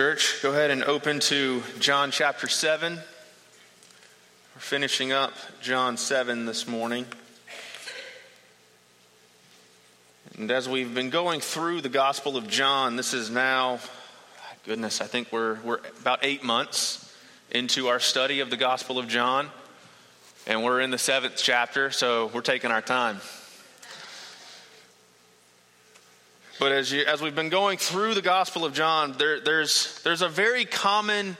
Church, go ahead and open to John chapter 7. We're finishing up John 7 this morning. And as we've been going through the Gospel of John, this is now, I think we're about 8 months into our study of the Gospel of John. And we're in the 7th chapter, so we're taking our time. But as we've been going through the Gospel of John, there's a very common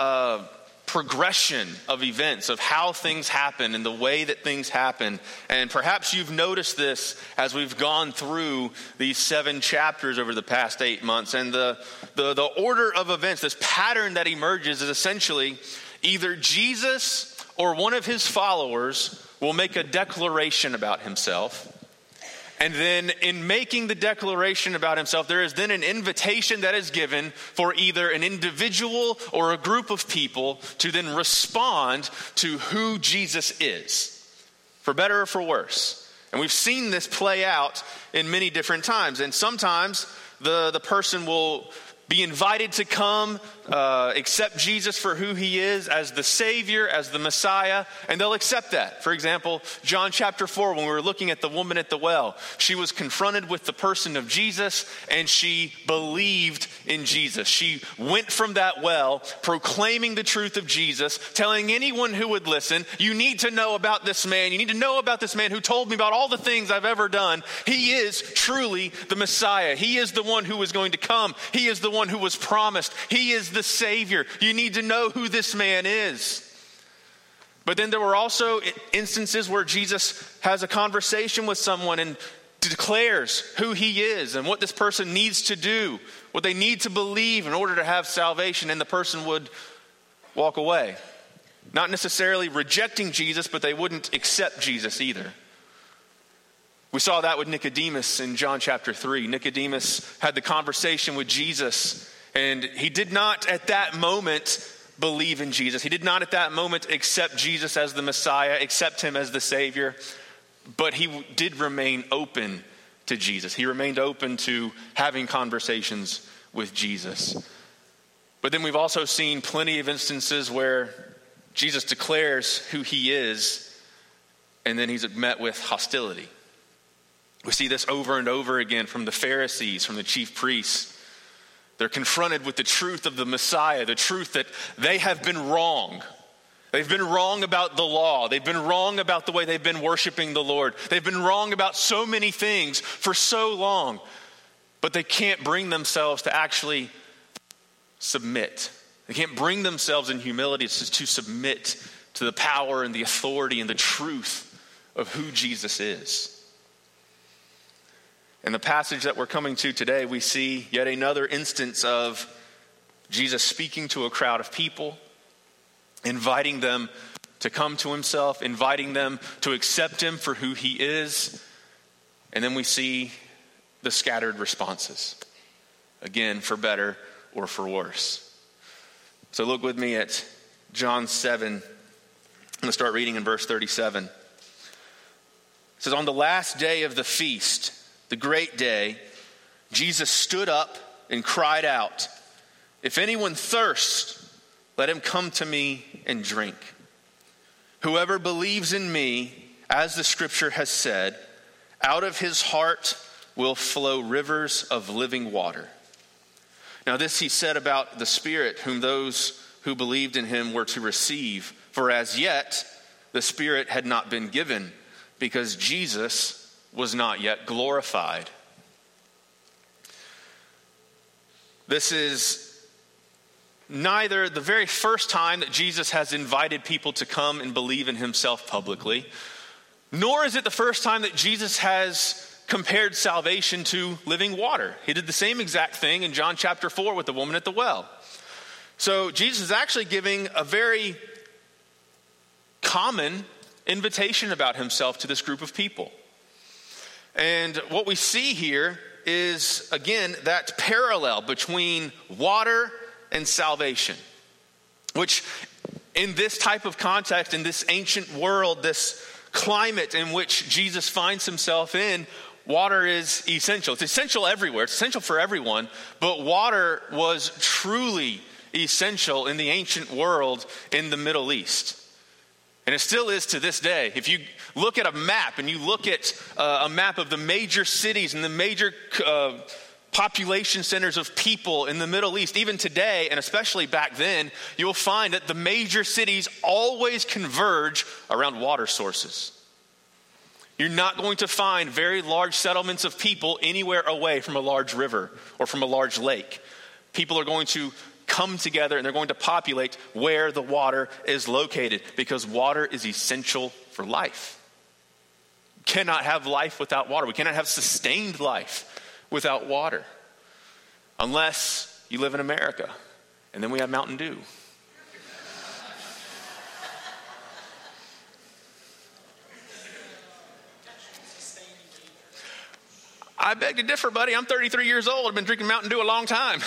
progression of events, of how things happen and the way that things happen. And perhaps you've noticed this as we've gone through these 7 chapters over the past 8 months. And the order of events, this pattern that emerges is essentially either Jesus or one of his followers will make a declaration about himself. And then in making the declaration about himself, there is then an invitation that is given for either an individual or a group of people to then respond to who Jesus is, for better or for worse. And we've seen this play out in many different times. And sometimes the person will be invited to come, accept Jesus for who he is as the Savior, as the Messiah, and they'll accept that. For example, John chapter 4, when we were looking at the woman at the well, she was confronted with the person of Jesus, and she believed in Jesus. She went from that well, proclaiming the truth of Jesus, telling anyone who would listen, you need to know about this man. You need to know about this man who told me about all the things I've ever done. He is truly the Messiah. He is the one who is going to come. He is the one who was promised. He is the Savior. You need to know who this man is. But then there were also instances where Jesus has a conversation with someone and declares who he is and what this person needs to do, what they need to believe in order to have salvation, and the person would walk away. Not necessarily rejecting Jesus, but they wouldn't accept Jesus either. We saw that with Nicodemus in John chapter 3. Nicodemus had the conversation with Jesus, and he did not at that moment believe in Jesus. He did not at that moment accept Jesus as the Messiah, accept him as the Savior, but he did remain open to Jesus. He remained open to having conversations with Jesus. But then we've also seen plenty of instances where Jesus declares who he is, and then he's met with hostility. We see this over and over again from the Pharisees, from the chief priests. They're confronted with the truth of the Messiah, the truth that they have been wrong. They've been wrong about the law. They've been wrong about the way they've been worshiping the Lord. They've been wrong about so many things for so long. But they can't bring themselves to actually submit. They can't bring themselves in humility to submit to the power and the authority and the truth of who Jesus is. In the passage that we're coming to today, we see yet another instance of Jesus speaking to a crowd of people, inviting them to come to himself, inviting them to accept him for who he is. And then we see the scattered responses, again, for better or for worse. So look with me at John 7. I'm going to start reading in verse 37. It says, on the last day of the feast, the great day, Jesus stood up and cried out, if anyone thirsts, let him come to me and drink. Whoever believes in me, as the scripture has said, out of his heart will flow rivers of living water. Now this he said about the Spirit, whom those who believed in him were to receive. For as yet the Spirit had not been given, because Jesus was not yet glorified. This is neither the very first time that Jesus has invited people to come and believe in himself publicly, nor is it the first time that Jesus has compared salvation to living water. He did the same exact thing in John chapter 4 with the woman at the well. So Jesus is actually giving a very common invitation about himself to this group of people. And what we see here is, again, that parallel between water and salvation, which in this type of context, in this ancient world, this climate in which Jesus finds himself in, water is essential. It's essential everywhere. It's essential for everyone. But water was truly essential in the ancient world in the Middle East. And it still is to this day. If you look at a map and you look at a map of the major cities and the major population centers of people in the Middle East, even today, and especially back then, you'll find that the major cities always converge around water sources. You're not going to find very large settlements of people anywhere away from a large river or from a large lake. People are going to come together and they're going to populate where the water is located because water is essential for life. We cannot have life without water. We cannot have sustained life without water unless you live in America, and then we have Mountain Dew. I beg to differ, buddy. I'm 33 years old. I've been drinking Mountain Dew a long time.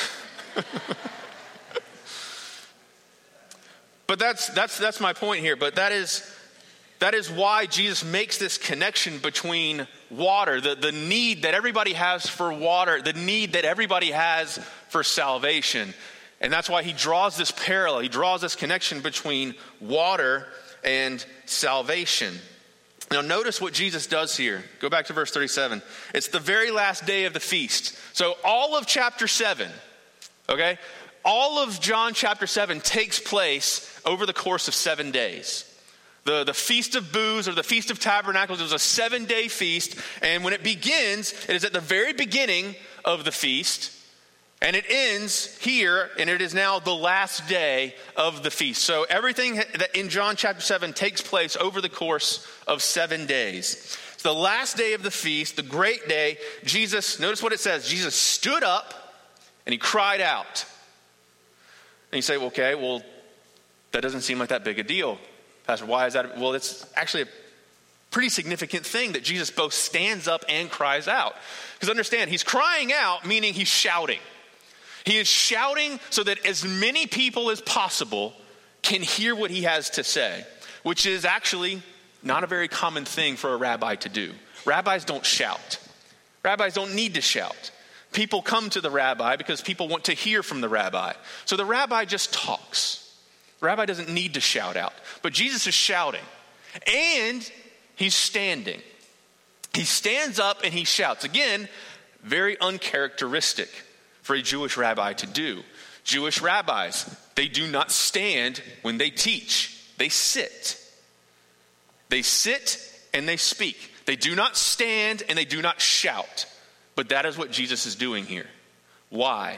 But that's my point here. But that is why Jesus makes this connection between water, the need that everybody has for water, the need that everybody has for salvation. And that's why he draws this parallel. He draws this connection between water and salvation. Now notice what Jesus does here. Go back to verse 37. It's the very last day of the feast. So all of chapter 7, okay? All of John chapter 7 takes place over the course of 7 days. The Feast of Booths or the Feast of Tabernacles was a 7-day feast. And when it begins, it is at the very beginning of the feast. And it ends here, and it is now the last day of the feast. So everything that in John chapter 7 takes place over the course of 7 days. It's the last day of the feast, the great day. Jesus, notice what it says. Jesus stood up and he cried out. And you say, well, okay, well, that doesn't seem like that big a deal. Pastor, why is that? Well, it's actually a pretty significant thing that Jesus both stands up and cries out. Because understand, he's crying out, meaning he's shouting. He is shouting so that as many people as possible can hear what he has to say, which is actually not a very common thing for a rabbi to do. Rabbis don't shout. Rabbis don't need to shout. People come to the rabbi because people want to hear from the rabbi. So the rabbi just talks. The rabbi doesn't need to shout out. But Jesus is shouting. And he's standing. He stands up and he shouts. Again, very uncharacteristic for a Jewish rabbi to do. Jewish rabbis, they do not stand when they teach. They sit. They sit and they speak. They do not stand and they do not shout. But that is what Jesus is doing here. Why?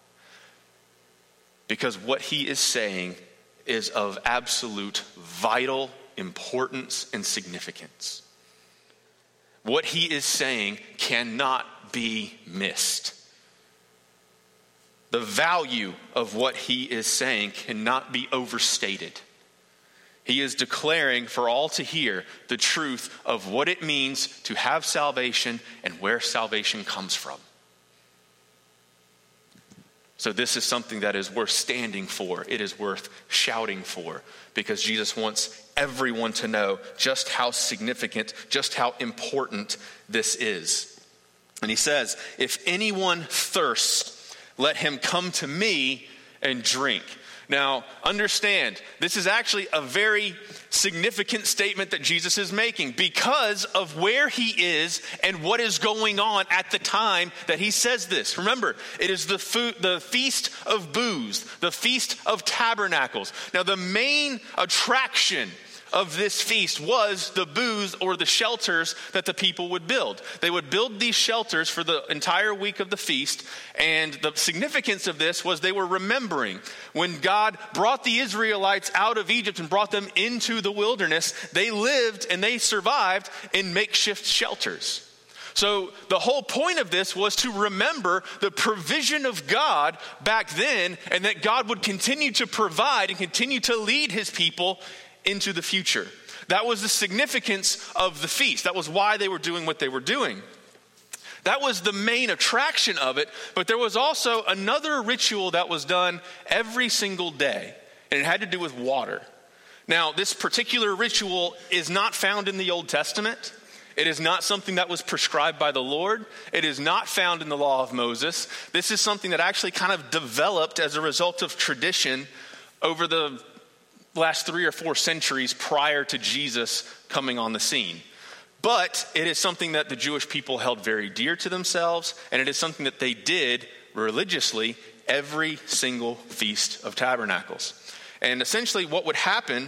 Because what he is saying is of absolute vital importance and significance. What he is saying cannot be missed. The value of what he is saying cannot be overstated. He is declaring for all to hear the truth of what it means to have salvation and where salvation comes from. So this is something that is worth standing for. It is worth shouting for, because Jesus wants everyone to know just how significant, just how important this is. And he says, if anyone thirsts, let him come to me and drink. Now, understand, this is actually a very significant statement that Jesus is making because of where he is and what is going on at the time that he says this. Remember, it is the Feast of Booths, the Feast of Tabernacles. Now, the main attraction of this feast was the booths or the shelters that the people would build. They would build these shelters for the entire week of the feast, and the significance of this was they were remembering when God brought the Israelites out of Egypt and brought them into the wilderness, they lived and they survived in makeshift shelters. So the whole point of this was to remember the provision of God back then, and that God would continue to provide and continue to lead his people into the future. That was the significance of the feast. That was why they were doing what they were doing. That was the main attraction of it, but there was also another ritual that was done every single day, and it had to do with water. Now, this particular ritual is not found in the Old Testament. It is not something that was prescribed by the Lord. It is not found in the law of Moses. This is something that actually kind of developed as a result of tradition over the last 3 or 4 centuries prior to Jesus coming on the scene. But it is something that the Jewish people held very dear to themselves, and it is something that they did religiously every single Feast of Tabernacles. And essentially what would happen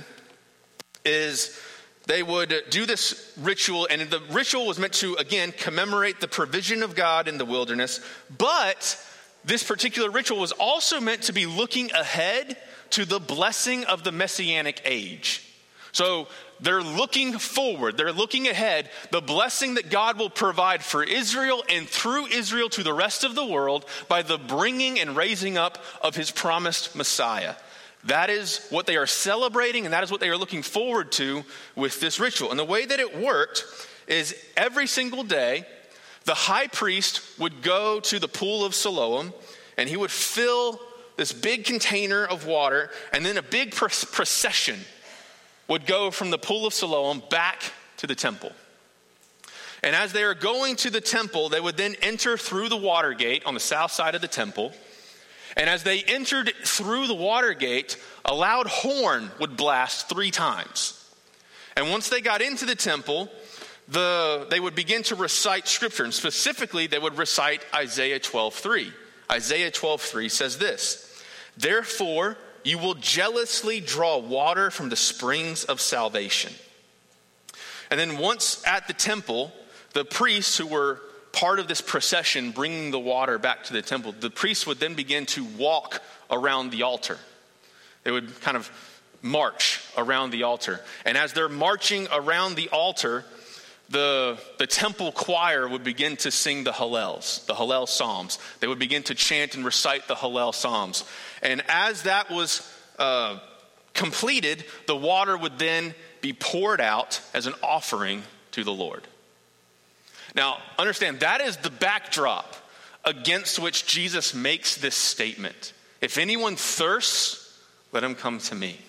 is they would do this ritual, and the ritual was meant to, again, commemorate the provision of God in the wilderness. But this particular ritual was also meant to be looking ahead to the blessing of the Messianic age. So they're looking forward, they're looking ahead, the blessing that God will provide for Israel and through Israel to the rest of the world by the bringing and raising up of his promised Messiah. That is what they are celebrating, and that is what they are looking forward to with this ritual. And the way that it worked is every single day, the high priest would go to the pool of Siloam, and he would fill this big container of water, and then a big procession would go from the pool of Siloam back to the temple. And as they are going to the temple, they would then enter through the water gate on the south side of the temple. And as they entered through the water gate, a loud horn would blast 3 times. And once they got into the temple, they would begin to recite scripture. And specifically, they would recite Isaiah 12:3. Isaiah 12:3 says this: "Therefore, you will jealously draw water from the springs of salvation." And then once at the temple, the priests who were part of this procession bringing the water back to the temple, the priests would then begin to walk around the altar. They would kind of march around the altar. And as they're marching around the altar, the temple choir would begin to sing the Hallel Psalms. They would begin to chant and recite the Hallel Psalms. And as that was completed, the water would then be poured out as an offering to the Lord. Now, understand, that is the backdrop against which Jesus makes this statement. If anyone thirsts, let him come to me.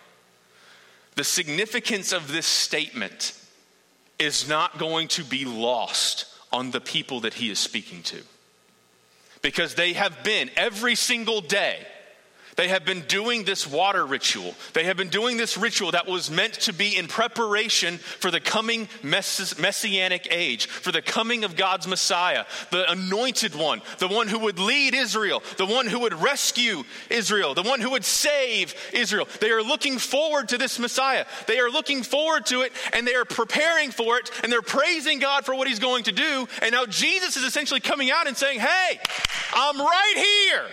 The significance of this statement is not going to be lost on the people that he is speaking to. Because they have been, every single day, they have been doing this water ritual. They have been doing this ritual that was meant to be in preparation for the coming messianic age, for the coming of God's Messiah, the anointed one, the one who would lead Israel, the one who would rescue Israel, the one who would save Israel. They are looking forward to this Messiah. They are looking forward to it, and they are preparing for it, and they're praising God for what he's going to do. And now Jesus is essentially coming out and saying, hey, I'm right here.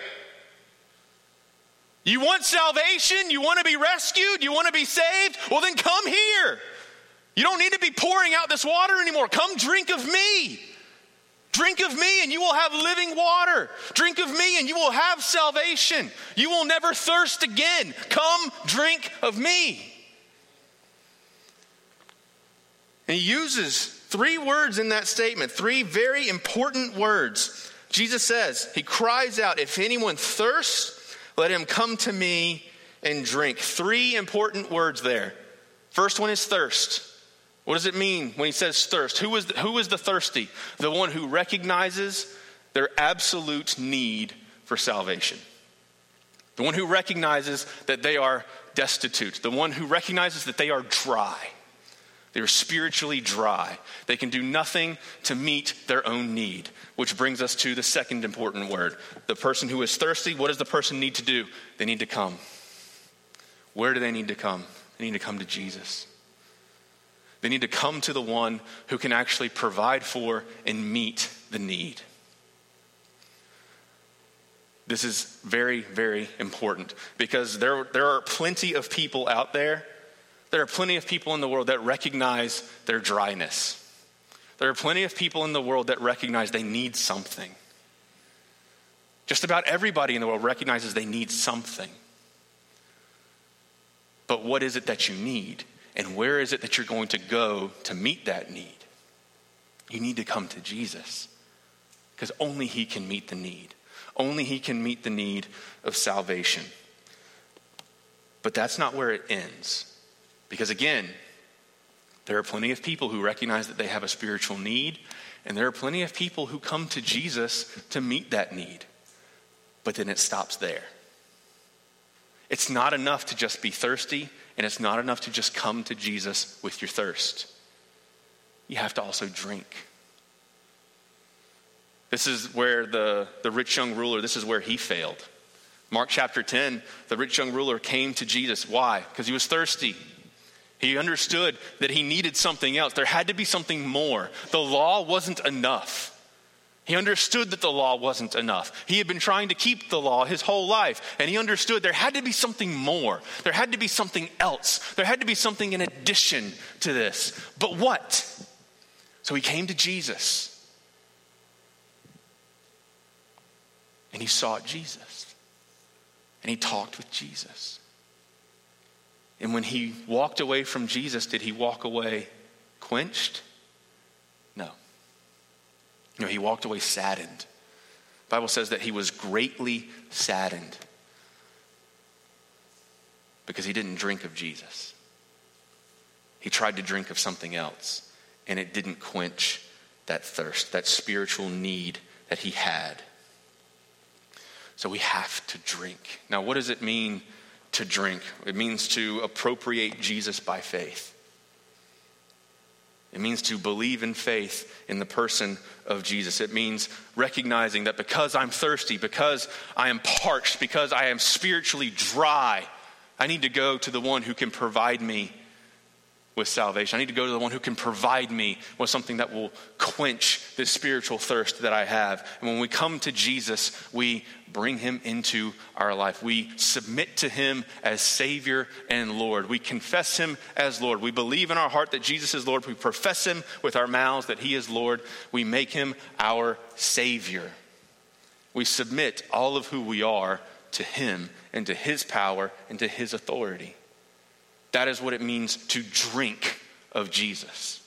You want salvation? You want to be rescued? You want to be saved? Well, then come here. You don't need to be pouring out this water anymore. Come drink of me. Drink of me and you will have living water. Drink of me and you will have salvation. You will never thirst again. Come drink of me. And he uses 3 words in that statement, 3 very important words. Jesus says, he cries out, if anyone thirsts, let him come to me and drink. 3 important words there. First one is thirst. What does it mean when he says thirst? Who is the thirsty? The one who recognizes their absolute need for salvation. The one who recognizes that they are destitute. The one who recognizes that they are dry. They are spiritually dry. They can do nothing to meet their own need. Which brings us to the second important word. The person who is thirsty, what does the person need to do? They need to come. Where do they need to come? They need to come to Jesus. They need to come to the one who can actually provide for and meet the need. This is very, very important because there are plenty of people out there. There are plenty of people in the world that recognize their dryness. There are plenty of people in the world that recognize they need something. Just about everybody in the world recognizes they need something. But what is it that you need? And where is it that you're going to go to meet that need? You need to come to Jesus because only he can meet the need. Only he can meet the need of salvation. But that's not where it ends. Because again, There are plenty of people who recognize that they have a spiritual need, and there are plenty of people who come to Jesus to meet that need. But then it stops there. It's not enough to just be thirsty, and it's not enough to just come to Jesus with your thirst. You have to also drink. This is where the rich young ruler, this is where he failed. Mark chapter 10, the rich young ruler came to Jesus. Why? Because he was thirsty. He understood that he needed something else. There had to be something more. The law wasn't enough. He understood that the law wasn't enough. He had been trying to keep the law his whole life, and he understood there had to be something more. There had to be something else. There had to be something in addition to this. But what? So he came to Jesus, and he sought Jesus, and he talked with Jesus. And when he walked away from Jesus, did he walk away quenched? No. No, he walked away saddened. The Bible says that he was greatly saddened because he didn't drink of Jesus. He tried to drink of something else, and it didn't quench that thirst, that spiritual need that he had. So we have to drink. Now, what does it mean to drink? It means to appropriate Jesus by faith. It means to believe in faith in the person of Jesus. It means recognizing that because I'm thirsty, because I am parched, because I am spiritually dry, I need to go to the one who can provide me with salvation. I need to go to the one who can provide me with something that will quench this spiritual thirst that I have. And when we come to Jesus, we bring him into our life. We submit to him as Savior and Lord. We confess him as Lord. We believe in our heart that Jesus is Lord. We profess him with our mouths that he is Lord. We make him our Savior. We submit all of who we are to him and to his power and to his authority. That is what it means to drink of Jesus.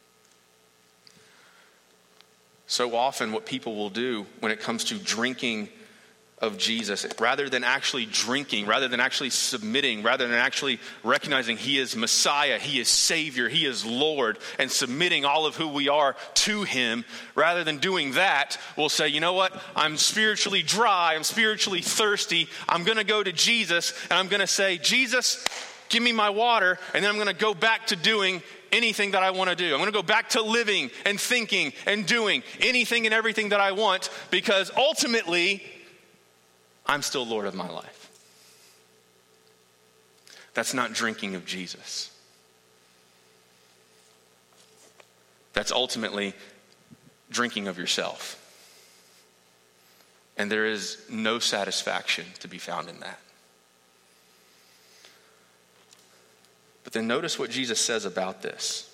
So often what people will do when it comes to drinking of Jesus, rather than actually drinking, rather than actually submitting, rather than actually recognizing he is Messiah, he is Savior, he is Lord, and submitting all of who we are to him, rather than doing that, we'll say, you know what, I'm spiritually dry, I'm spiritually thirsty, I'm going to go to Jesus, and I'm going to say, Jesus, give me my water, and then I'm going to go back to doing anything that I want to do. I'm going to go back to living and thinking and doing anything and everything that I want, because ultimately, I'm still Lord of my life. That's not drinking of Jesus. That's ultimately drinking of yourself. And there is no satisfaction to be found in that. But then notice what Jesus says about this.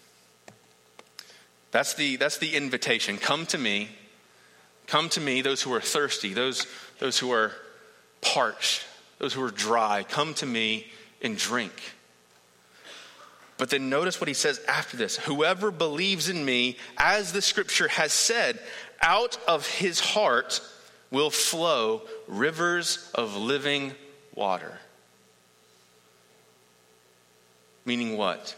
That's the invitation. Come to me, those who are thirsty, those who are parched, those who are dry. Come to me and drink. But then notice what he says after this. Whoever believes in me, as the scripture has said, out of his heart will flow rivers of living water. Meaning what?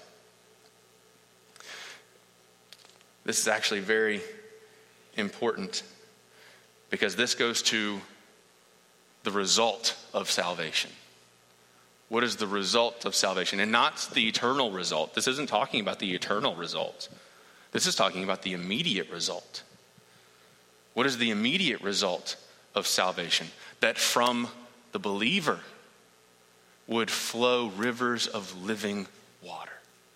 This is actually very important because this goes to the result of salvation. What is the result of salvation? And not the eternal result. This isn't talking about the eternal result. This is talking about the immediate result. What is the immediate result of salvation? That from the believer would flow rivers of living water.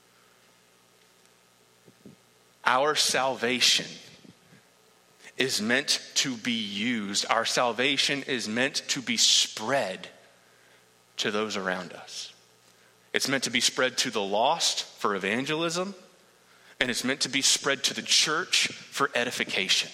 Our salvation is meant to be used. Our salvation is meant to be spread to those around us. It's meant to be spread to the lost for evangelism, and it's meant to be spread to the church for edification.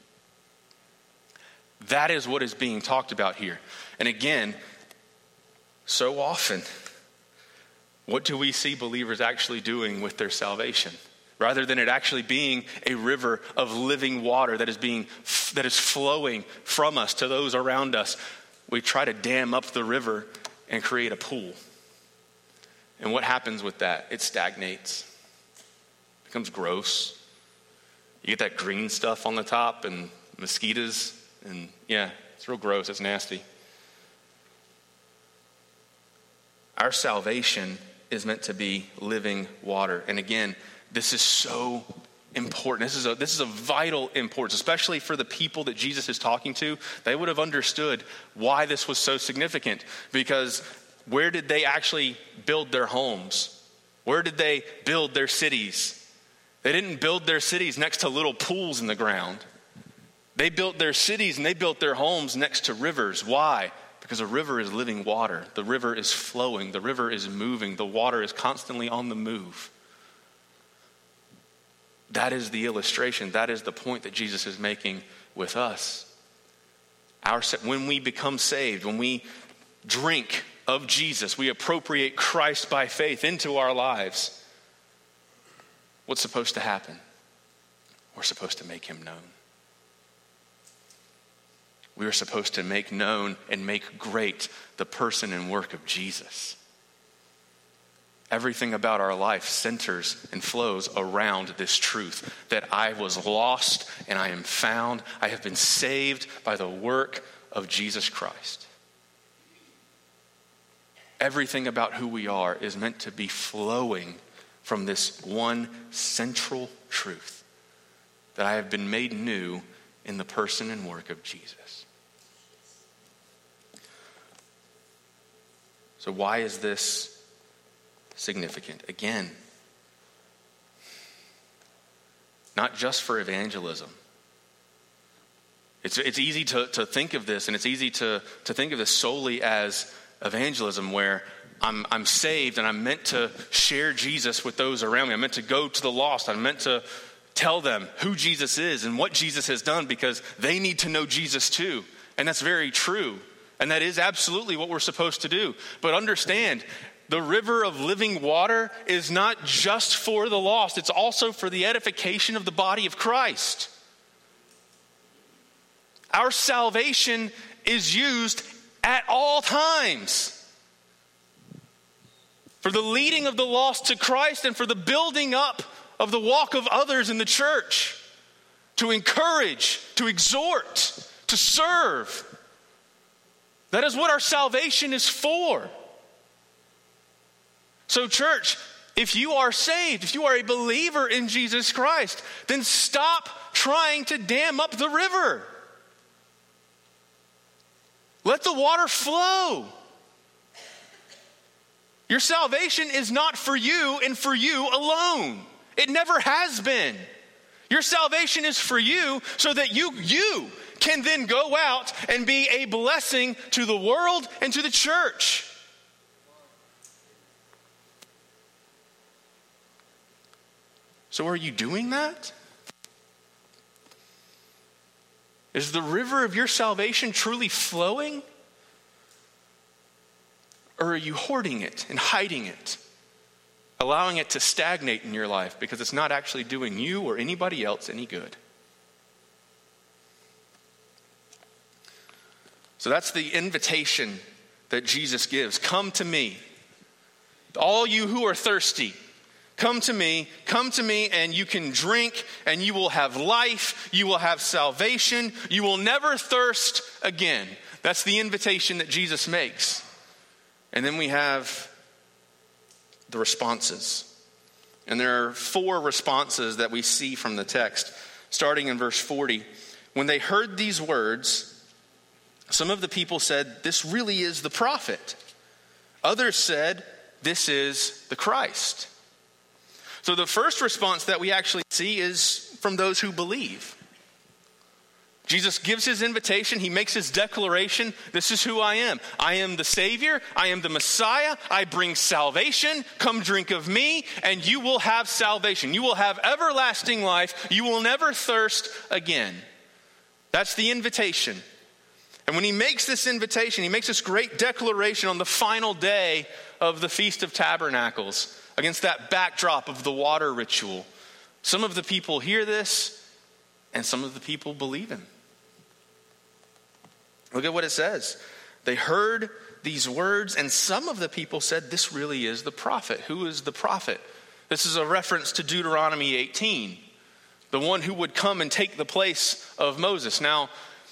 That is what is being talked about here. And again, so often, what do we see believers actually doing with their salvation? Rather than it actually being a river of living water that is flowing from us to those around us, we try to dam up the river and create a pool. And what happens with that? It stagnates. becomes gross. You get that green stuff on the top and mosquitoes, and yeah, it's real gross, it's nasty. Our salvation is meant to be living water. And again, this is so important. This is a vital importance, especially for the people that Jesus is talking to. They would have understood why this was so significant, because where did they actually build their homes? Where did they build their cities? They didn't build their cities next to little pools in the ground. They built their cities and they built their homes next to rivers. Why? Because a river is living water. The river is flowing. The river is moving. The water is constantly on the move. That is the illustration. That is the point that Jesus is making with us. When we become saved, when we drink of Jesus, we appropriate Christ by faith into our lives. What's supposed to happen? We're supposed to make him known. We are supposed to make known and make great the person and work of Jesus. Everything about our life centers and flows around this truth that I was lost and I am found. I have been saved by the work of Jesus Christ. Everything about who we are is meant to be flowing from this one central truth, that I have been made new in the person and work of Jesus. So why is this significant? Again, not just for evangelism. It's easy to think of this, and it's easy to think of this solely as evangelism, where I'm saved and I'm meant to share Jesus with those around me. I'm meant to go to the lost. I'm meant to tell them who Jesus is and what Jesus has done, because they need to know Jesus too. And that's very true. And that is absolutely what we're supposed to do. But understand, the river of living water is not just for the lost. It's also for the edification of the body of Christ. Our salvation is used at all times for the leading of the lost to Christ and for the building up of the walk of others in the church, to encourage, to exhort, to serve. That is what our salvation is for. So church, if you are saved, if you are a believer in Jesus Christ, then stop trying to dam up the river. Let the water flow. Your salvation is not for you and for you alone. It never has been. Your salvation is for you so that you can then go out and be a blessing to the world and to the church. So are you doing that? Is the river of your salvation truly flowing? Or are you hoarding it and hiding it, allowing it to stagnate in your life because it's not actually doing you or anybody else any good? So that's the invitation that Jesus gives. Come to me. All you who are thirsty, come to me, and you can drink, and you will have life, you will have salvation, you will never thirst again. That's the invitation that Jesus makes. And then we have the responses. And there are 4 responses that we see from the text, starting in verse 40. When they heard these words, some of the people said, "This really is the prophet." Others said, "This is the Christ." So the first response that we actually see is from those who believe. Jesus gives his invitation. He makes his declaration. This is who I am. I am the Savior. I am the Messiah. I bring salvation. Come drink of me, and you will have salvation. You will have everlasting life. You will never thirst again. That's the invitation. And when he makes this invitation, he makes this great declaration on the final day of the Feast of Tabernacles, against that backdrop of the water ritual. Some of the people hear this, and some of the people believe him. Look at what it says. They heard these words, and some of the people said, "This really is the prophet." Who is the prophet? This is a reference to Deuteronomy 18, the one who would come and take the place of Moses. Now,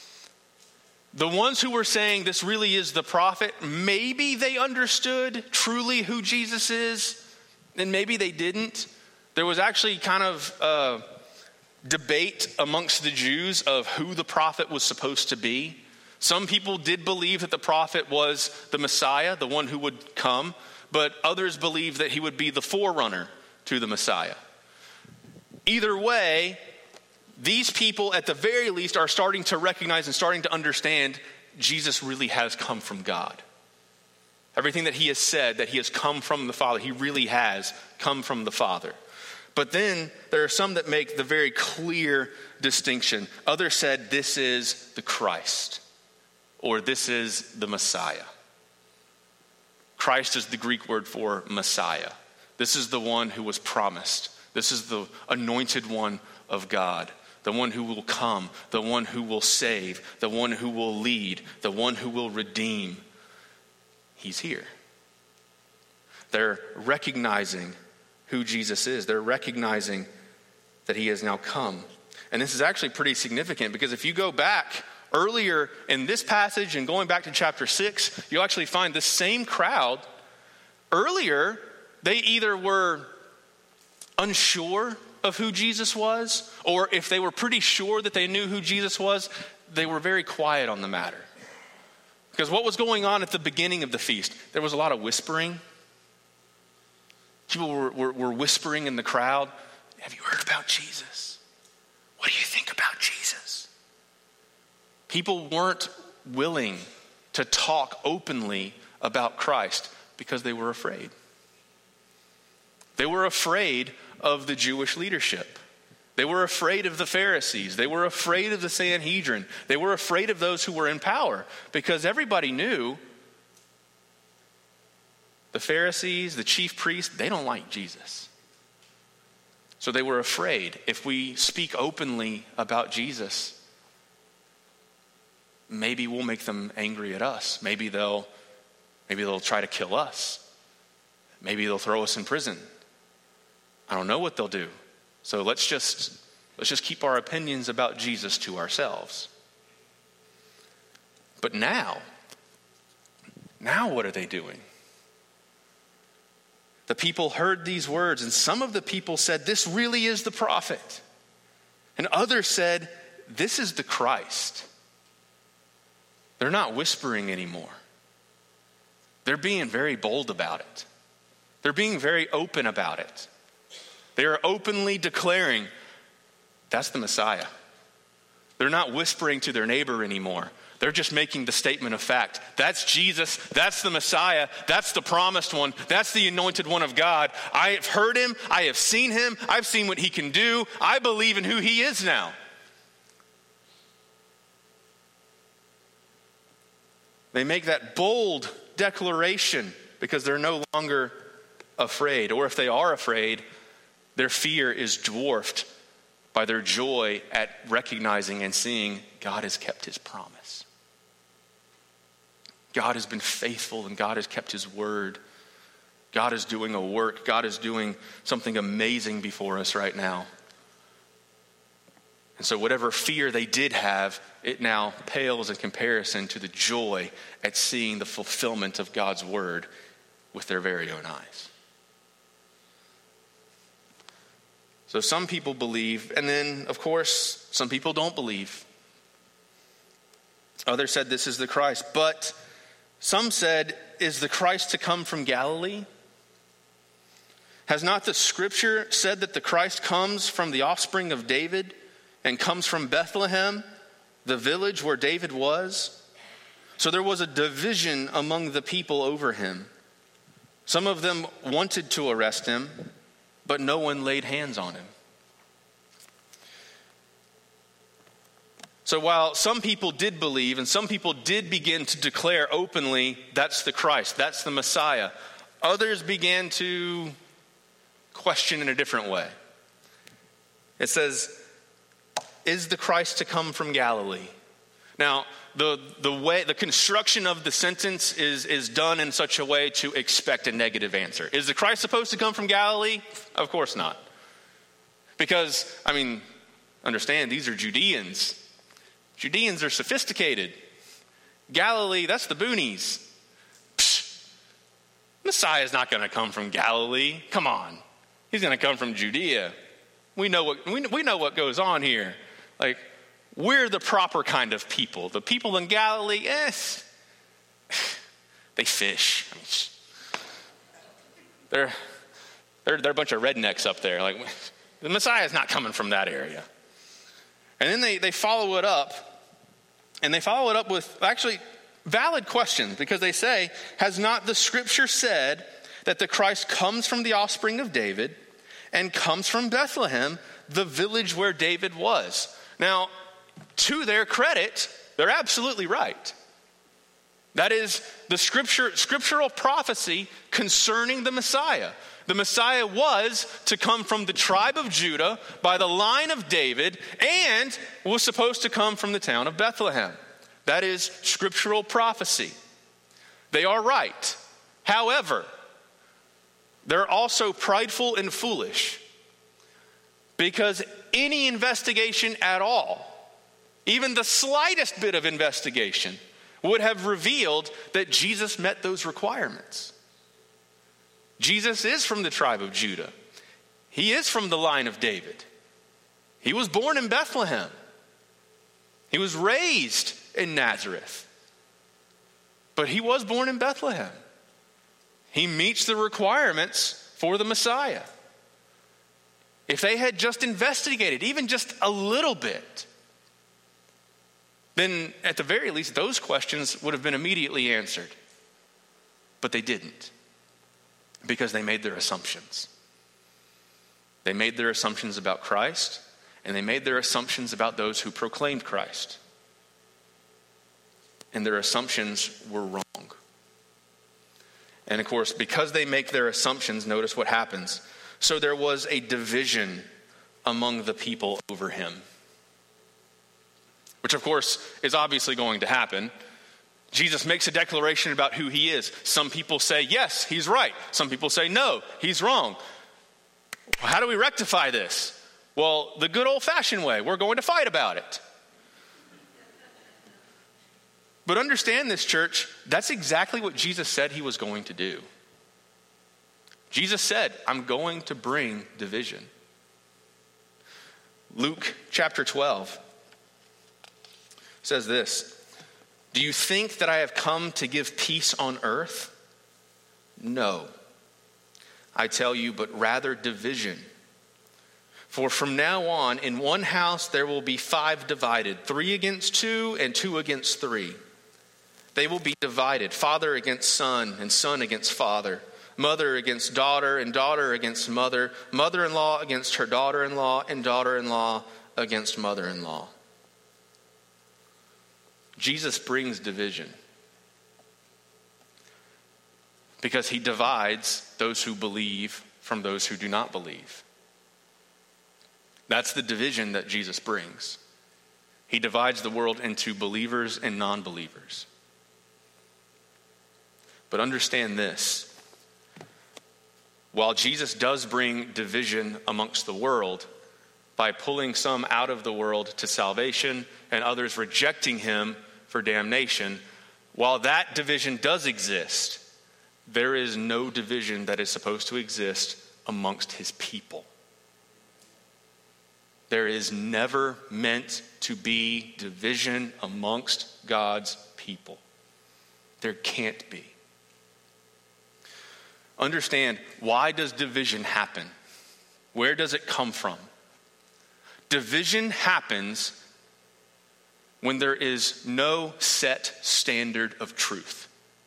the ones who were saying this really is the prophet, maybe they understood truly who Jesus is, and maybe they didn't. There was actually kind of a debate amongst the Jews of who the prophet was supposed to be. Some people did believe that the prophet was the Messiah, the one who would come, but others believed that he would be the forerunner to the Messiah. Either way, these people at the very least are starting to recognize and starting to understand Jesus really has come from God. Everything that he has said, that he has come from the Father, he really has come from the Father. But then there are some that make the very clear distinction. Others said this is the Christ, or this is the Messiah. Christ is the Greek word for Messiah. This is the one who was promised. This is the anointed one of God, the one who will come, the one who will save, the one who will lead, the one who will redeem. He's here. They're recognizing who Jesus is. They're recognizing that he has now come. And this is actually pretty significant because if you go back earlier in this passage and going back to chapter 6, you'll actually find the same crowd. Earlier, they either were unsure of who Jesus was, or if they were pretty sure that they knew who Jesus was, they were very quiet on the matter. Because what was going on at the beginning of the feast? There was a lot of whispering. People were whispering in the crowd. Have you heard about Jesus? What do you think about Jesus? People weren't willing to talk openly about Christ because they were afraid. They were afraid of the Jewish leadership. They were afraid of the Pharisees. They were afraid of the Sanhedrin. They were afraid of those who were in power because everybody knew the Pharisees, the chief priests, they don't like Jesus. So they were afraid if we speak openly about Jesus, maybe we'll make them angry at us. Maybe they'll try to kill us. Maybe they'll throw us in prison. I don't know what they'll do. So let's just keep our opinions about Jesus to ourselves. But now what are they doing? The people heard these words, and some of the people said, this really is the prophet. And others said, this is the Christ. They're not whispering anymore. They're being very bold about it. They're being very open about it. They are openly declaring, that's the Messiah. They're not whispering to their neighbor anymore. They're just making the statement of fact. That's Jesus. That's the Messiah. That's the promised one. That's the anointed one of God. I have heard him. I have seen him. I've seen what he can do. I believe in who he is now. They make that bold declaration because they're no longer afraid. Or if they are afraid, their fear is dwarfed by their joy at recognizing and seeing God has kept his promise. God has been faithful and God has kept his word. God is doing a work. God is doing something amazing before us right now. And so whatever fear they did have, it now pales in comparison to the joy at seeing the fulfillment of God's word with their very own eyes. So some people believe, and then, of course, some people don't believe. Others said this is the Christ, but some said, is the Christ to come from Galilee? Has not the scripture said that the Christ comes from the offspring of David and comes from Bethlehem, the village where David was? So there was a division among the people over him. Some of them wanted to arrest him, but no one laid hands on him. So while some people did believe and some people did begin to declare openly, that's the Christ, that's the Messiah, others began to question in a different way. It says, is the Christ to come from Galilee? Now, the construction of the sentence is done in such a way to expect a negative answer. Is the Christ supposed to come from Galilee? Of course not. Because, understand, these are Judeans. Judeans are sophisticated. Galilee, that's the boonies. Messiah is not going to come from Galilee. Come on. He's going to come from Judea. We know what goes on here. Like, we're the proper kind of people. The people in Galilee, they fish. They're a bunch of rednecks up there. Like, the Messiah is not coming from that area. And then they follow it up. And they follow it up with actually valid questions, because they say, has not the scripture said that the Christ comes from the offspring of David and comes from Bethlehem, the village where David was? Now, to their credit, they're absolutely right. That is the scriptural prophecy concerning the Messiah. The Messiah was to come from the tribe of Judah by the line of David and was supposed to come from the town of Bethlehem. That is scriptural prophecy. They are right. However, they're also prideful and foolish, because any investigation at all, even the slightest bit of investigation, would have revealed that Jesus met those requirements. Jesus is from the tribe of Judah. He is from the line of David. He was born in Bethlehem. He was raised in Nazareth. But he was born in Bethlehem. He meets the requirements for the Messiah. If they had just investigated, even just a little bit, then at the very least, those questions would have been immediately answered. But they didn't, because they made their assumptions. They made their assumptions about Christ, and they made their assumptions about those who proclaimed Christ. And their assumptions were wrong. And of course, because they make their assumptions, notice what happens. So there was a division among the people over him. Which, of course, is obviously going to happen. Jesus makes a declaration about who he is. Some people say, yes, he's right. Some people say, no, he's wrong. How do we rectify this? Well, the good old-fashioned way. We're going to fight about it. But understand this, church, that's exactly what Jesus said he was going to do. Jesus said, I'm going to bring division. Luke chapter 12 says this: do you think that I have come to give peace on earth? No, I tell you, but rather division. For from now on, in one house there will be 5 divided, 3 against 2 and 2 against 3. They will be divided, father against son and son against father, mother against daughter and daughter against mother, mother-in-law against her daughter-in-law and daughter-in-law against mother-in-law. Jesus brings division because he divides those who believe from those who do not believe. That's the division that Jesus brings. He divides the world into believers and non-believers. But understand this: while Jesus does bring division amongst the world by pulling some out of the world to salvation and others rejecting him for damnation, while that division does exist, there is no division that is supposed to exist amongst his people. There is never meant to be division amongst God's people. There can't be. Understand, why does division happen? Where does it come from? Division happens when there is no set standard of truth.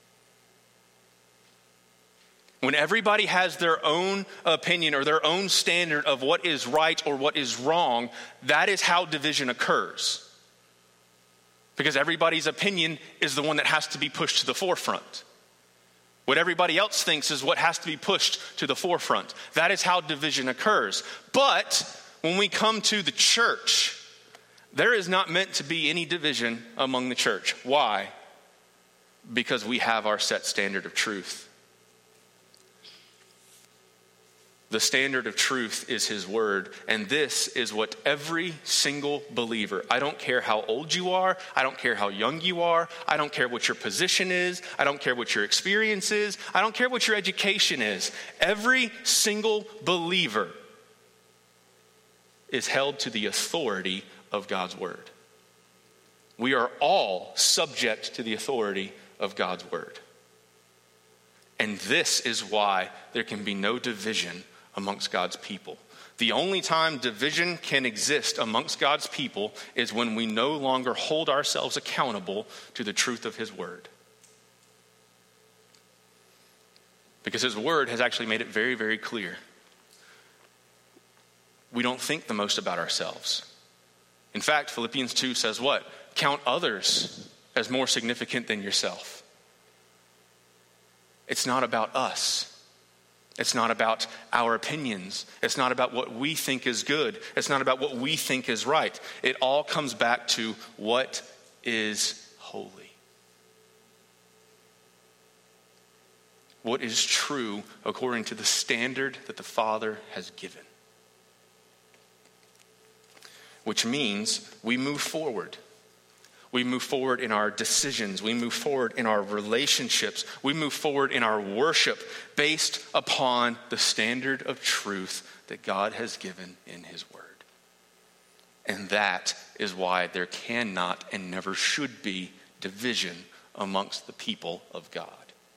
When everybody has their own opinion or their own standard of what is right or what is wrong, that is how division occurs. Because everybody's opinion is the one that has to be pushed to the forefront. What everybody else thinks is what has to be pushed to the forefront. That is how division occurs. But when we come to the church, There is not meant to be any division among the church. Why? Because we have our set standard of truth. The standard of truth is his word, and this is what every single believer, I don't care how old you are, I don't care how young you are, I don't care what your position is, I don't care what your experience is, I don't care what your education is. Every single believer is held to the authority of God's word. We are all subject to the authority of God's word. And this is why there can be no division amongst God's people. The only time division can exist amongst God's people is when we no longer hold ourselves accountable to the truth of his word. Because his word has actually made it very, very clear. We don't think the most about ourselves. In fact, Philippians 2 says what? Count others as more significant than yourself. It's not about us. It's not about our opinions. It's not about what we think is good. It's not about what we think is right. It all comes back to what is holy. What is true according to the standard that the Father has given. Which means we move forward. We move forward in our decisions. We move forward in our relationships. We move forward in our worship based upon the standard of truth that God has given in his word. And that is why there cannot and never should be division amongst the people of God.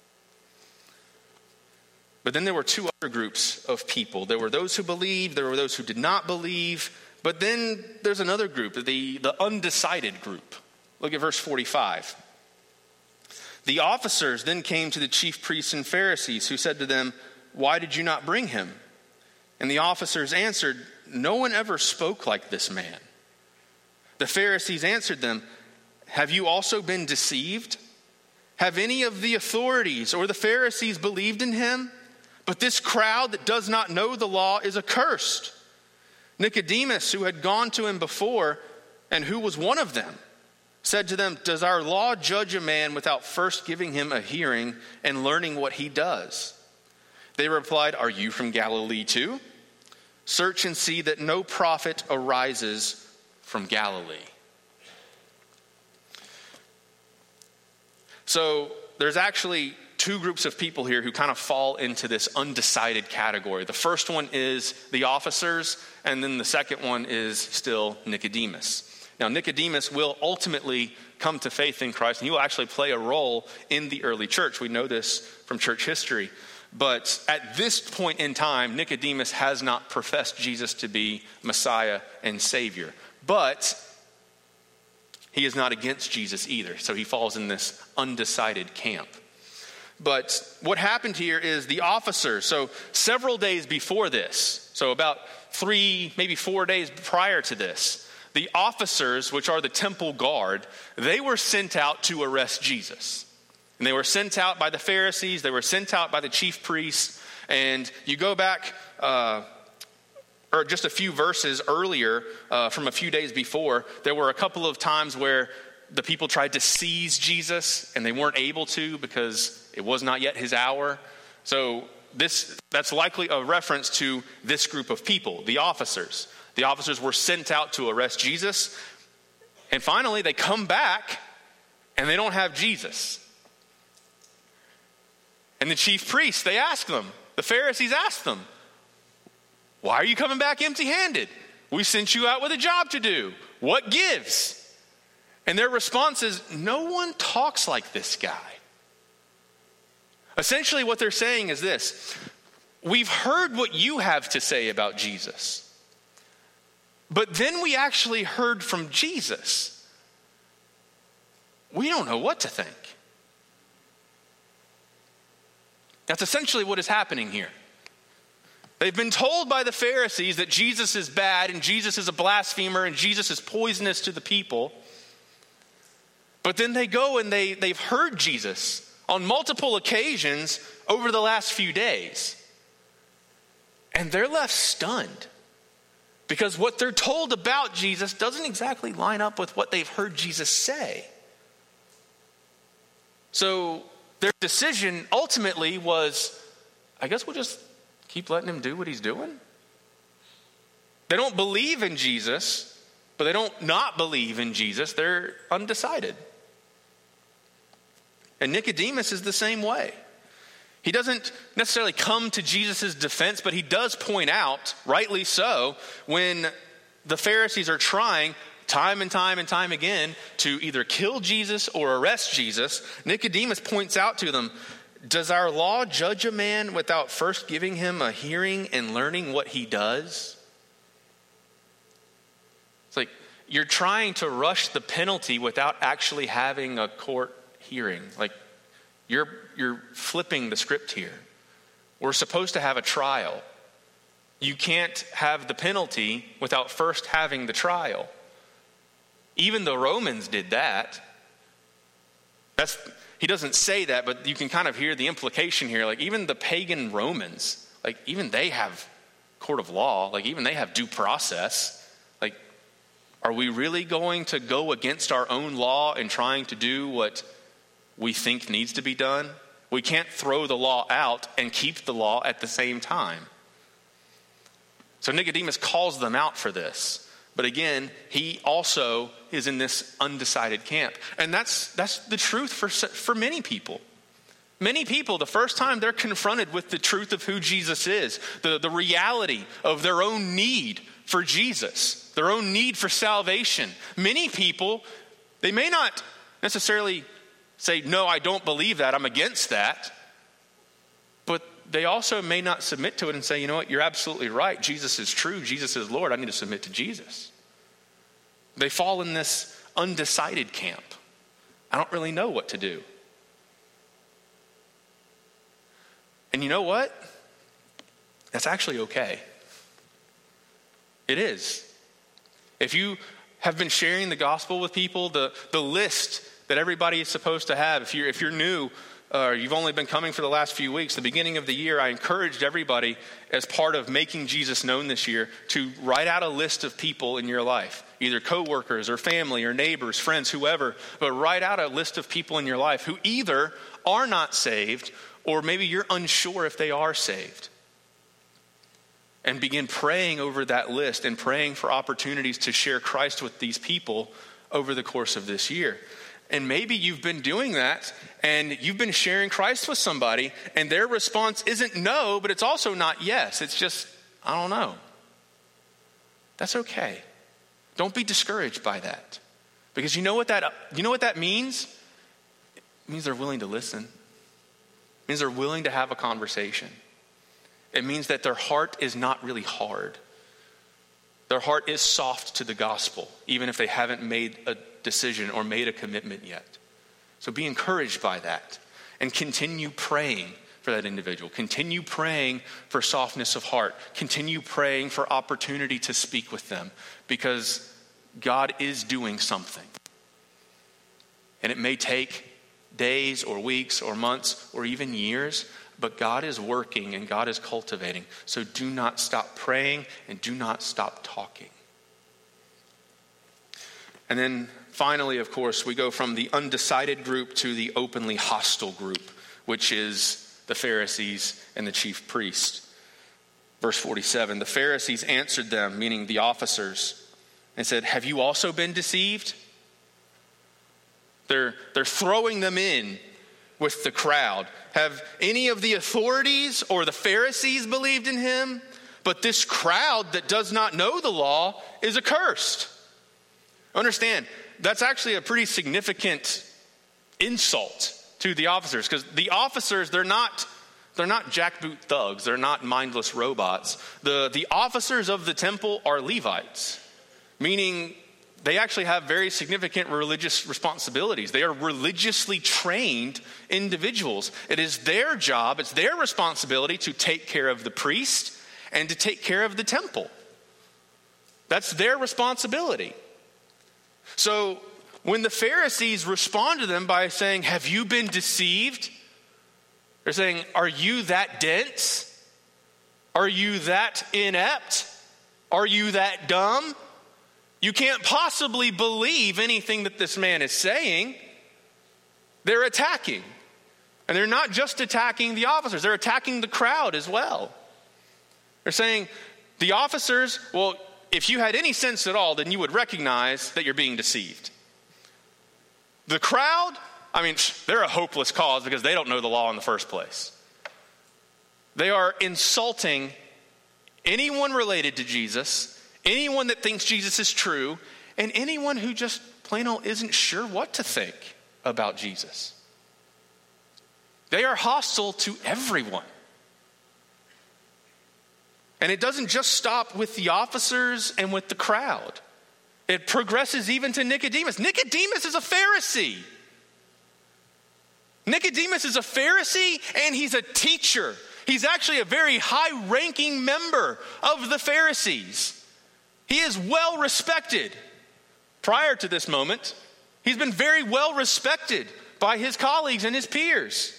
But then there were two other groups of people. There were those who believed, there were those who did not believe, but then there's another group, the undecided group. Look at verse 45. The officers then came to the chief priests and Pharisees, who said to them, "Why did you not bring him?" And the officers answered, "No one ever spoke like this man." The Pharisees answered them, "Have you also been deceived? Have any of the authorities or the Pharisees believed in him? But this crowd that does not know the law is accursed." Nicodemus, who had gone to him before, and who was one of them, said to them, "Does our law judge a man without first giving him a hearing and learning what he does?" They replied, "Are you from Galilee too? Search and see that no prophet arises from Galilee." So there's actually two groups of people here who kind of fall into this undecided category. The first one is the officers, and then the second one is still Nicodemus. Now, Nicodemus will ultimately come to faith in Christ, and he will actually play a role in the early church. We know this from church history. But at this point in time, Nicodemus has not professed Jesus to be Messiah and Savior. But he is not against Jesus either, so he falls in this undecided camp. But what happened here is the officers, so several days before this, so about 3, maybe 4 days prior to this, the officers, which are the temple guard, they were sent out to arrest Jesus. And they were sent out by the Pharisees, they were sent out by the chief priests, and you go back, or just a few verses earlier, from a few days before, there were a couple of times where the people tried to seize Jesus, and they weren't able to because it was not yet his hour. So that's likely a reference to this group of people, the officers. The officers were sent out to arrest Jesus, and finally they come back, and they don't have Jesus. And the chief priests, they ask them, the Pharisees ask them, "Why are you coming back empty-handed? We sent you out with a job to do. What gives?" And their response is, "No one talks like this guy." Essentially what they're saying is this: we've heard what you have to say about Jesus, but then we actually heard from Jesus. We don't know what to think. That's essentially what is happening here. They've been told by the Pharisees that Jesus is bad and Jesus is a blasphemer and Jesus is poisonous to the people. But then they go and they've heard Jesus on multiple occasions over the last few days. And they're left stunned. because what they're told about Jesus doesn't exactly line up with what they've heard Jesus say. So their decision ultimately was, I guess we'll just keep letting him do what he's doing. They don't believe in Jesus, but they don't not believe in Jesus. They're undecided. And Nicodemus is the same way. He doesn't necessarily come to Jesus' defense, but he does point out, rightly so, when the Pharisees are trying time and time and time again to either kill Jesus or arrest Jesus, Nicodemus points out to them, does our law judge a man without first giving him a hearing and learning what he does? It's like you're trying to rush the penalty without actually having a court hearing. Like you're flipping the script here. We're supposed to have a trial. You can't have the penalty without first having the trial. Even the Romans did that. He doesn't say that, but you can kind of hear the implication here. Like even the pagan Romans, like even they have court of law. Like even they have due process. Like, are we really going to go against our own law and trying to do what we think needs to be done? We can't throw the law out and keep the law at the same time. So Nicodemus calls them out for this. But again, he also is in this undecided camp. And that's the truth for many people. Many people, the first time they're confronted with the truth of who Jesus is, the reality of their own need for Jesus, their own need for salvation, many people, they may not necessarily say, no, I don't believe that, I'm against that. But they also may not submit to it and say, you know what, you're absolutely right. Jesus is true. Jesus is Lord. I need to submit to Jesus. They fall in this undecided camp. I don't really know what to do. And you know what? That's actually okay. It is. If you have been sharing the gospel with people, the list that everybody is supposed to have, if you're new, or you've only been coming for the last few weeks, the beginning of the year, I encouraged everybody as part of making Jesus known this year to write out a list of people in your life, either coworkers or family or neighbors, friends, whoever, but write out a list of people in your life who either are not saved or maybe you're unsure if they are saved. And begin praying over that list and praying for opportunities to share Christ with these people over the course of this year. And maybe you've been doing that and you've been sharing Christ with somebody and their response isn't no, but it's also not yes. It's just, I don't know. That's okay. Don't be discouraged by that. Because you know what that means? It means they're willing to listen. It means they're willing to have a conversation. It means that their heart is not really hard. Their heart is soft to the gospel, even if they haven't made a decision or made a commitment yet. So be encouraged by that and continue praying for that individual. Continue praying for softness of heart. Continue praying for opportunity to speak with them because God is doing something. And it may take days or weeks or months or even years, but God is working and God is cultivating. So do not stop praying and do not stop talking. And then finally, of course, we go from the undecided group to the openly hostile group, which is the Pharisees and the chief priest. Verse 47, the Pharisees answered them, meaning the officers, and said, have you also been deceived? They're throwing them in with the crowd. Have any of the authorities or the Pharisees believed in him? But this crowd that does not know the law is accursed. Understand, that's actually a pretty significant insult to the officers, because the officers, they're not jackboot thugs. They're not mindless robots. The officers of the temple are Levites, meaning they actually have very significant religious responsibilities. They are religiously trained individuals. It is their job, it's their responsibility to take care of the priest and to take care of the temple. That's their responsibility. So when the Pharisees respond to them by saying, have you been deceived? They're saying, are you that dense? Are you that inept? Are you that dumb? You can't possibly believe anything that this man is saying. They're attacking. And they're not just attacking the officers, they're attacking the crowd as well. They're saying, the officers, well, if you had any sense at all, then you would recognize that you're being deceived. The crowd, I mean, they're a hopeless cause because they don't know the law in the first place. They are insulting anyone related to Jesus, anyone that thinks Jesus is true, and anyone who just plain old isn't sure what to think about Jesus. They are hostile to everyone. And it doesn't just stop with the officers and with the crowd. It progresses even to Nicodemus. Nicodemus is a Pharisee. Nicodemus is a Pharisee and he's a teacher. He's actually a very high-ranking member of the Pharisees. He is well respected. Prior to this moment, he's been very well respected by his colleagues and his peers.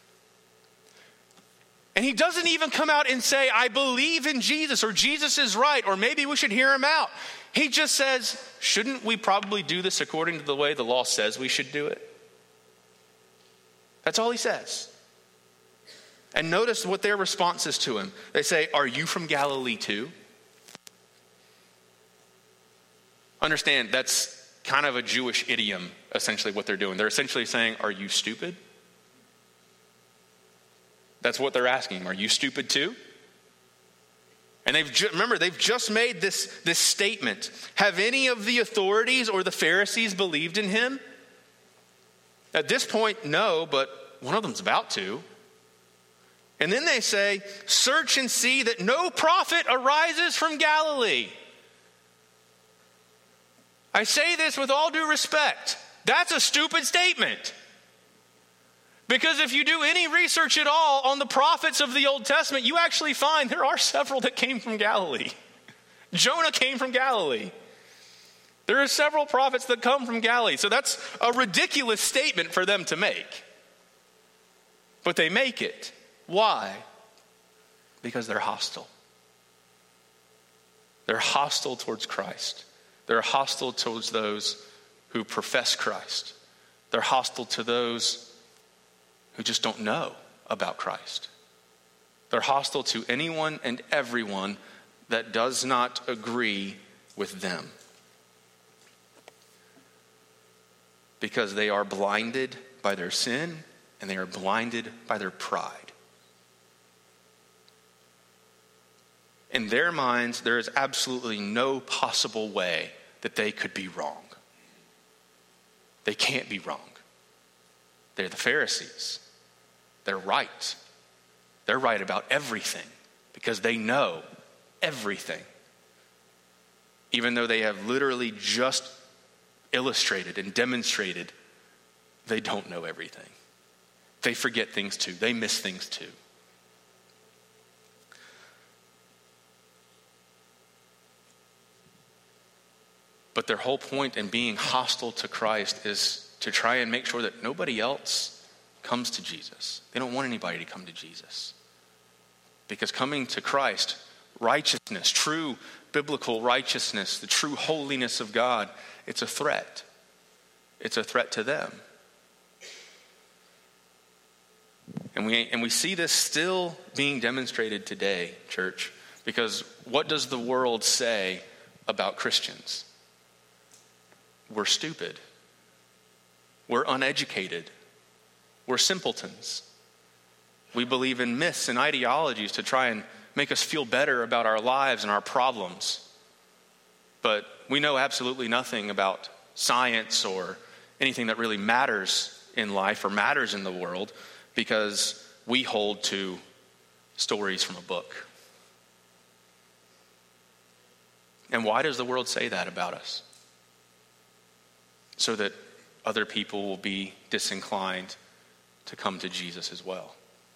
And he doesn't even come out and say, I believe in Jesus, or Jesus is right, or maybe we should hear him out. He just says, shouldn't we probably do this according to the way the law says we should do it? That's all he says. And notice what their response is to him. They say, are you from Galilee too? Understand, that's kind of a Jewish idiom, essentially what they're doing. They're essentially saying, are you stupid? That's what they're asking him. Are you stupid too? And remember, they've just made this statement. Have any of the authorities or the Pharisees believed in him? At this point, no, but one of them's about to. And then they say, search and see that no prophet arises from Galilee. I say this with all due respect. That's a stupid statement. Because if you do any research at all on the prophets of the Old Testament, you actually find there are several that came from Galilee. Jonah came from Galilee. There are several prophets that come from Galilee. So that's a ridiculous statement for them to make. But they make it. Why? Because they're hostile. They're hostile towards Christ. They're hostile towards those who profess Christ. They're hostile to those who just don't know about Christ. They're hostile to anyone and everyone that does not agree with them. Because they are blinded by their sin and they are blinded by their pride. In their minds, there is absolutely no possible way that they could be wrong. They can't be wrong. They're the Pharisees. They're right. They're right about everything because they know everything. Even though they have literally just illustrated and demonstrated they don't know everything. They forget things too. They miss things too. But their whole point in being hostile to Christ is to try and make sure that nobody else comes to Jesus. They don't want anybody to come to Jesus. Because coming to Christ, righteousness, true biblical righteousness, the true holiness of God, it's a threat. It's a threat to them. And we see this still being demonstrated today, church, because what does the world say about Christians? We're stupid. We're uneducated. We're simpletons. We believe in myths and ideologies to try and make us feel better about our lives and our problems. But we know absolutely nothing about science or anything that really matters in life or matters in the world because we hold to stories from a book. And why does the world say that about us? So that other people will be disinclined to come to Jesus as well.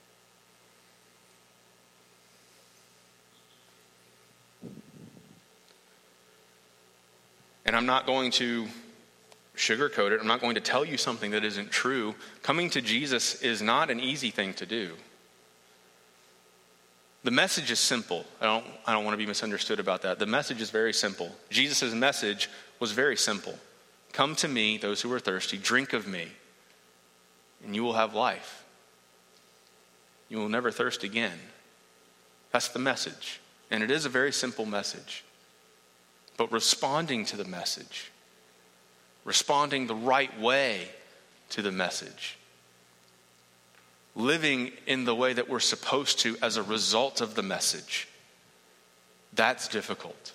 And I'm not going to sugarcoat it. I'm not going to tell you something that isn't true. Coming to Jesus is not an easy thing to do. The message is simple. I don't want to be misunderstood about that. The message is very simple. Jesus' message was very simple. Come to me, those who are thirsty, drink of me, and you will have life. You will never thirst again. That's the message. And it is a very simple message. But responding to the message, responding the right way to the message, living in the way that we're supposed to as a result of the message, that's difficult.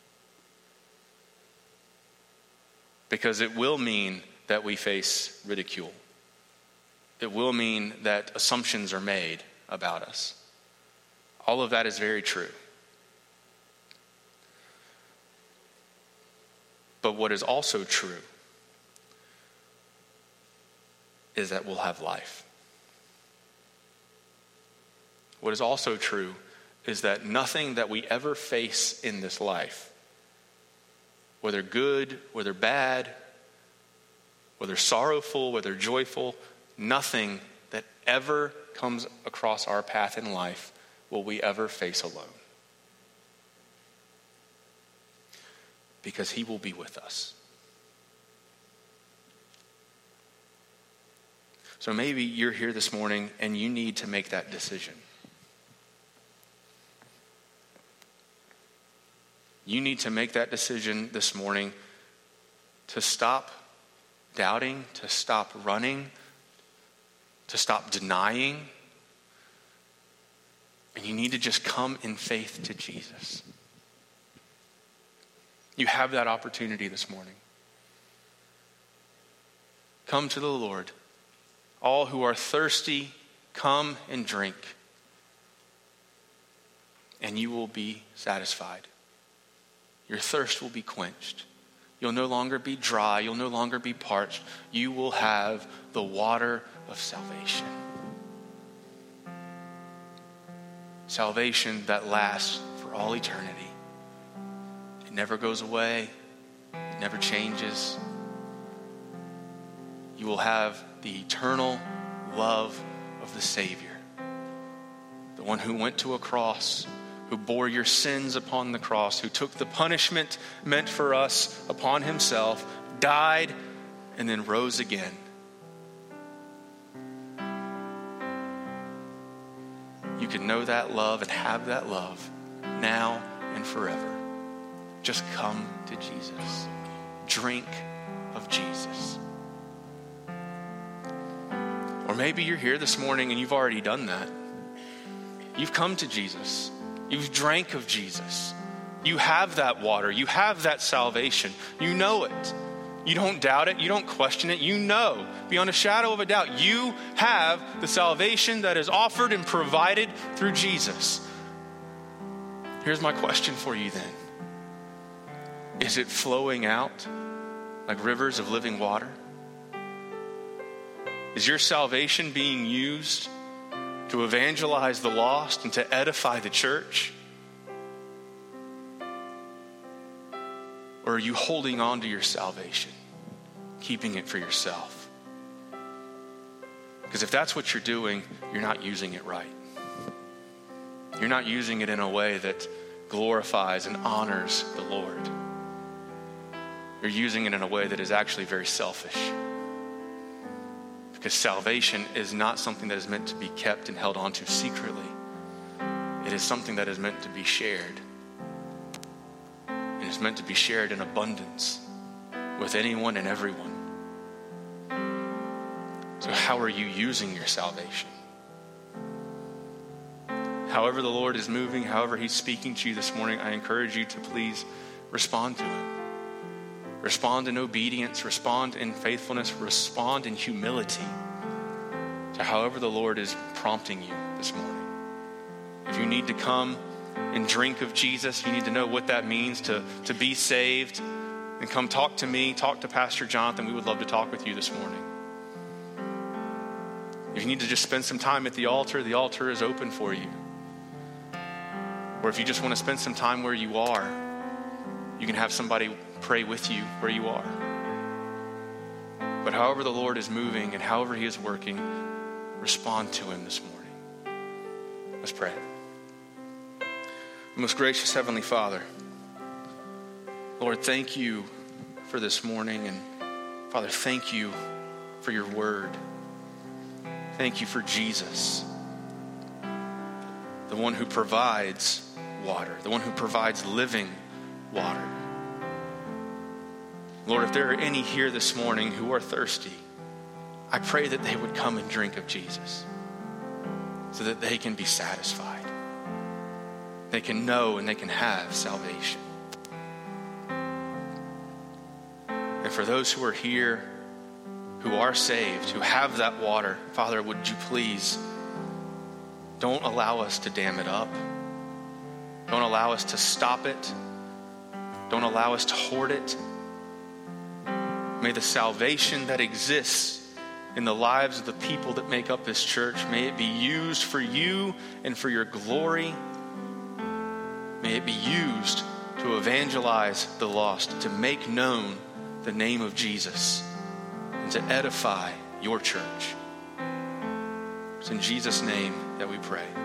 Because it will mean that we face ridicule. It will mean that assumptions are made about us. All of that is very true. But what is also true is that we'll have life. What is also true is that nothing that we ever face in this life, whether good, whether bad, whether sorrowful, whether joyful, nothing that ever comes across our path in life will we ever face alone. Because he will be with us. So maybe you're here this morning and you need to make that decision. You need to make that decision this morning to stop doubting, to stop running, to stop denying. And you need to just come in faith to Jesus. You have that opportunity this morning. Come to the Lord. All who are thirsty, come and drink, and you will be satisfied. Your thirst will be quenched. You'll no longer be dry. You'll no longer be parched. You will have the water of salvation. Salvation that lasts for all eternity. It never goes away. It never changes. You will have the eternal love of the Savior. The one who went to a cross, who bore your sins upon the cross, who took the punishment meant for us upon himself, died, and then rose again. You can know that love and have that love now and forever. Just come to Jesus. Drink of Jesus. Or maybe you're here this morning and you've already done that. You've come to Jesus. You've drank of Jesus. You have that water. You have that salvation. You know it. You don't doubt it. You don't question it. You know, beyond a shadow of a doubt, you have the salvation that is offered and provided through Jesus. Here's my question for you then. Is it flowing out like rivers of living water? Is your salvation being used to evangelize the lost and to edify the church? Or are you holding on to your salvation, keeping it for yourself? Because if that's what you're doing, you're not using it right. You're not using it in a way that glorifies and honors the Lord. You're using it in a way that is actually very selfish. Because salvation is not something that is meant to be kept and held onto secretly. It is something that is meant to be shared. And it's meant to be shared in abundance with anyone and everyone. So how are you using your salvation? However the Lord is moving, however he's speaking to you this morning, I encourage you to please respond to him. Respond in obedience, respond in faithfulness, respond in humility to however the Lord is prompting you this morning. If you need to come and drink of Jesus, you need to know what that means to be saved, and come talk to me, talk to Pastor Jonathan. We would love to talk with you this morning. If you need to just spend some time at the altar is open for you. Or if you just want to spend some time where you are, you can have somebody pray with you where you are. But however the Lord is moving and however he is working, respond to him this morning. Let's pray. Most gracious Heavenly Father, Lord, thank you for this morning. And Father, thank you for your word. Thank you for Jesus, the one who provides water, the one who provides living water. Lord, if there are any here this morning who are thirsty, I pray that they would come and drink of Jesus so that they can be satisfied. They can know and they can have salvation. And for those who are here, who are saved, who have that water, Father, would you please don't allow us to dam it up. Don't allow us to stop it. Don't allow us to hoard it. May the salvation that exists in the lives of the people that make up this church, may it be used for you and for your glory. May it be used to evangelize the lost, to make known the name of Jesus, and to edify your church. It's in Jesus' name that we pray.